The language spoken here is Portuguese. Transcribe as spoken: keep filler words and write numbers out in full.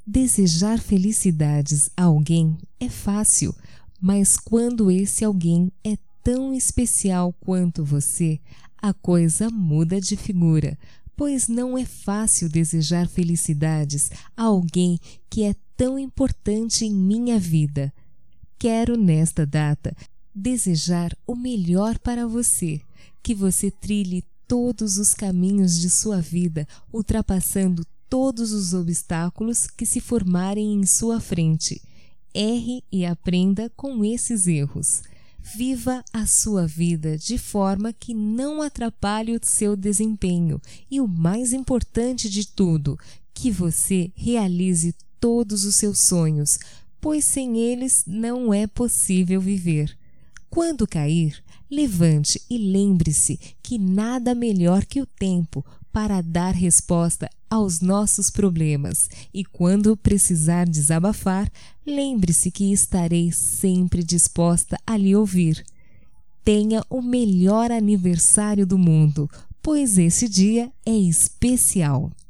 Desejar felicidades a alguém é fácil, mas quando esse alguém é tão especial quanto você, a coisa muda de figura, pois não é fácil desejar felicidades a alguém que é tão importante em minha vida. Quero, nesta data, desejar o melhor para você, que você trilhe todos os caminhos de sua vida, ultrapassando todos os obstáculos que se formarem em sua frente. Erre e aprenda com esses erros. Viva a sua vida de forma que não atrapalhe o seu desempenho e, o mais importante de tudo, que você realize todos os seus sonhos, pois sem eles não é possível viver. Quando cair, levante e lembre-se que nada melhor que o tempo para dar resposta aos nossos problemas. E quando precisar desabafar, lembre-se que estarei sempre disposta a lhe ouvir. Tenha o melhor aniversário do mundo, pois esse dia é especial.